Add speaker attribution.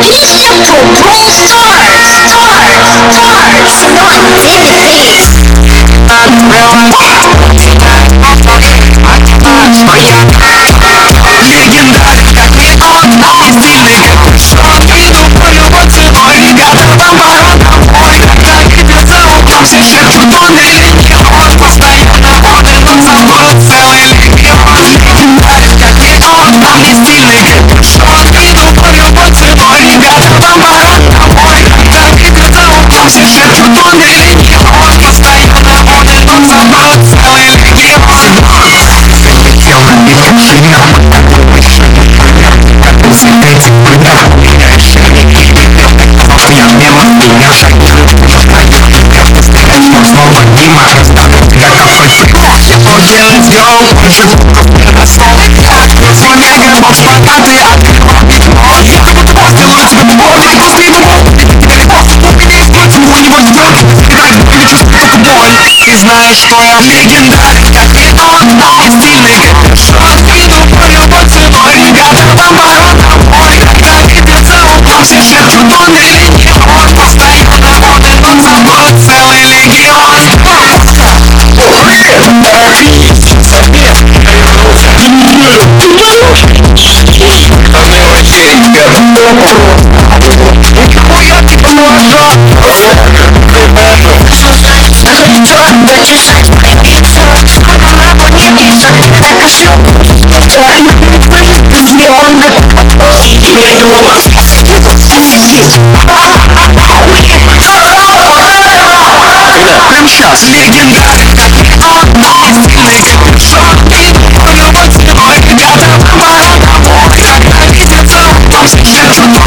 Speaker 1: Все шепчут, он или не он. Постоянно он и он забыл целый легион. Легендарен, как не он. Там не стильный капюшон. Иду по любой ценой. Ребята, вам пора домой. Когда видят за углом, все шепчут, он или не он. Постоянно он и он забыл целый легион. Прилетел на битву шином. Как ты светите, прыгал, меняешь шаги. Я мимо меня шагаю. Снова мимо раздавит тебя какой-то. Что делать, йоу? Больше звуков не на стол. Свой мегабокс, пока ты открывал письмо. Я как будто босс, делаю тебе боль. И после его телепорт. У меня есть против, у него есть боль. И так не чувствую только боль. Ты знаешь, что я легендарен, как не он. И стильный капюшон. Иду по любой ценой. Ребята, вам пора домой. Когда видят за углом, все шепчут, он или не он. Постоянно он и он забыл целый легион. Прямо сейчас. Легендарен, как не он. Стильный капюшон. Иду по любой ценой. Ребята, вам пора домой. Когда видят за углом, все шепчут.